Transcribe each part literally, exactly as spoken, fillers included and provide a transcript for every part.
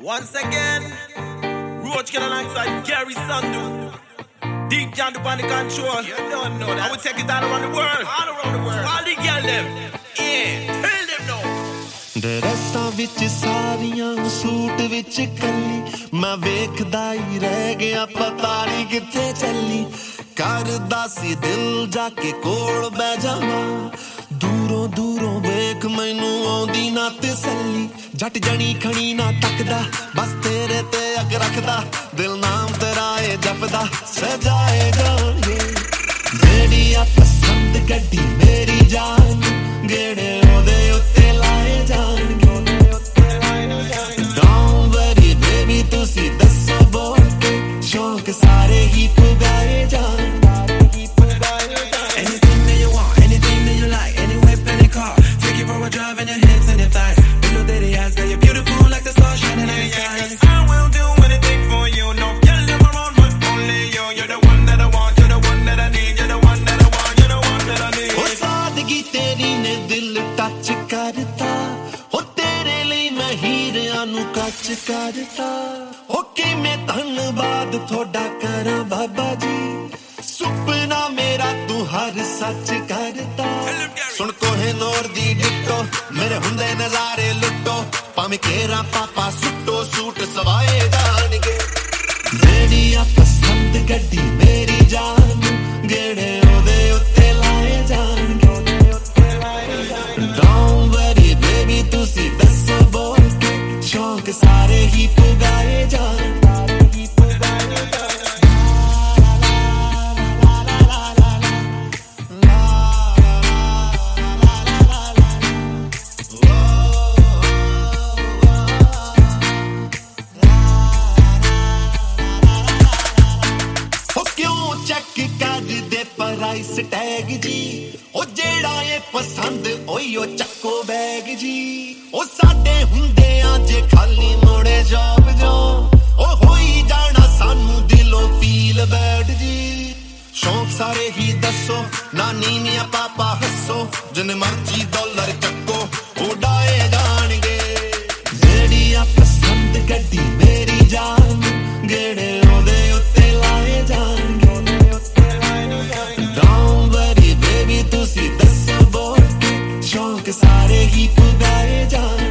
Once again, Roach Kid alongside Gary Sandu. Deep John upon the control. You don't know that. I will take it all around the world. All around the world. All the girl them. Yeah, tell them now. ਡਰੈਸਾਂ ਵਿੱਚ ਸਾਰੀਆਂ suit ਵਿੱਚ ਕੱਲੀ ਮੈਂ ਵੇਖਦਾ ਹੀ ਰਹਿ ਗਿਆ ਪਤਾ ਨਹੀਂ ਕਿੱਥੇ ਚੱਲੀ ਕਰਦਾ ਸੀ ਦਿਲ ਜਾ ਕੇ ਕੋਲ ਬਹਿ ਜਾਵਾਂ ਦੂਰੋਂ ਦੂਰੋਂ ਵੇਖ ਮੈਨੂੰ ਆਉਂਦੀ ਨਾ ਤਸੱਲੀ ਜੱਟ ਜਣੀ ਖਣੀ ਨਾ ਤੱਕਦਾ ਬਸ ਤੇਰੇ ਤੇ ਅੱਗ ਰੱਖਦਾ ਦਿਲ ਨਾਮ ਤੇਰਾ ਏ ਜਪਦਾ ਸਜਾਏ ਜਾਣਗੇ ਜਿਹੜੀ ਆ ਪਸੰਦ ਗੱਡੀ ਮੇਰੀ ਜਾਨ ਗੇੜੇ ਉਹਦੇ ਉੱਤੇ ਲਾਏ ਜਾਣਗੇ Don't worry baby ਤੁਸੀਂ ਦੱਸੋ ਬੋਲ ਕੇ ਸ਼ੌਂਕ ਸਾਰੇ ਹੀ ਪੁਗਾਏ ਜਾਣ Anything that you want, anything that you like, any whip, any car, take you for a drive in your hips and your thighs. You know that it has, girl, you're beautiful like the stars shining in the skies. I will do anything for you. No girl them around, but only you. You're the one that I want. You're the one that I need. You're the one that I want. You're the one that I need. ਉਹ ਸਾਦਗੀ ਤੇਰੀ ਨੇ ਦਿਲ touch ਕਰਤਾ ਉਹ ਤੇਰੇ ਲਈ ਮੈਂ ਹੀਰਿਆਂ ਨੂੰ ਕੱਚ ਕਰਤਾ ਉਹ ਕਿਵੇਂ ਧੰਨਵਾਦ ਤੁਹਾਡਾ ਕਰਾਂ ਬਾਬਾ ਜੀ ਸੁਪਨਾ ਮੇਰਾ ਤੂੰ ਹਰ ਸੱਚ ਕਰਤਾ ਸੁਣ ਕੋਹੇ ਨੂਰ ਦੀ ਡਿੱਟੋ ਮੇਰੇ ਹੁੰਦੇ ਨਜ਼ਾਰੇ ਲੁੱਟੋ ਭਾਵੇਂ ਕੇਰਾ ਪਾਪਾ ਸੁੱਟੋ ਸੂਟ ਸਵਾਏ ਜਾਣਗੇ ਮੇਰੀ ਆ ਪਸੰਦ ਗੱਡੀ ਮੇਰੀ ਜਾਨ ਗੇੜੇ ਉਹਦੇ ਉੱਤੇ ਲਾਏ ਜਾਣਗੇ Don't worry baby ਤੁਸੀਂ ਦੱਸੋ ਬੋਲ ਕੇ ਸ਼ੌਂਕ ਸਾਰੇ ਹੀ ਪੁਗਾਏ ਜਾਣ ਪ੍ਰਾਈਸ ਟੈਗ ਜੀ ਉਹ ਜਿਹੜਾ ਏ ਪਸੰਦ ਓਯੋ ਚੱਕੋ ਬੈਗ ਜੀ ਉਹ ਸਾਡੇ ਹੁੰਦੇ ਆ ਜੇ ਖਾਲੀ ਮੋੜੇ ਜੋਬ ਜੋ ਉਹ ਹੋਈ ਜਾਣਾ ਸਾਨੂੰ ਦਿਲੋਂ ਫੀਲ ਬੈਡ ਜੀ ਸ਼ੌਂਕ ਸਾਰੇ ਹੀ ਦੱਸੋ ਨਾ ਨੀਵੀਆਂ ਪਾਪਾ ਹੱਸੋ ਜਿੰਨੇ ਮਰਜੀ ਡਾਲਰ ਚੱਕੋ ਉਡਾਏ ਜਾਣਗੇ ਜਿਹੜੀ ਆ ਪਸੰਦ ਗੱਡੀ ਮੇਰੀ ਜਾਨ ਗੇੜੇ ਉਹਦੇ ਉੱਤੇ ਲਾਏ ਜਾਣਗੇ ਤੁਸੀਂ ਦੱਸੋ ਬੋਲ ਕੇ ਸ਼ੌਂਕ ਸਾਰੇ ਹੀ ਪੁਗਾਏ ਜਾਣ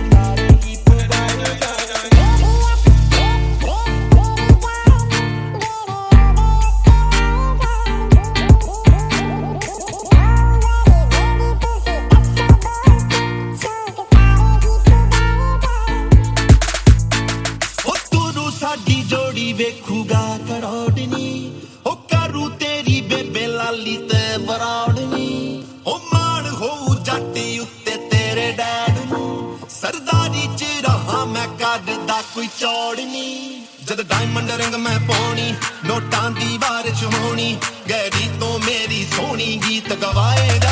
ਉਹ ਤੂੰ ਸਾਡੀ ਜੋੜੀ ਵੇਖੂਗਾ ਕਰੋੜਨੀ ਉਹ ਕਰੂ ਤੇਰੀ ਬੇਬੇ ਲਾਲੀ ਤੇ ਵਰਾੜਨੀ ਉਹ ਮਾਣ ਹੋਊ ਜੱਟੀ ਉੱਤੇ ਤੇਰੇ ਡੈਡ ਨੂੰ ਸਰਦਾਰੀ ਚ ਰਹਾ ਮੈਂ ਕੱਢਦਾ ਕੋਈ ਚੌੜ ਨੀ ਜਦ ਡਾਇਮੰਡ ਰਿੰਗ ਮੈਂ ਪਾਉਣੀ ਨੋਟਾਂ ਦੀ ਬਾਰਿਸ਼ ਹੋਣੀ ਗੈਰੀ ਤੋਂ ਮੇਰੀ ਸੋਹਣੀ ਗੀਤ ਗਵਾਏਗਾ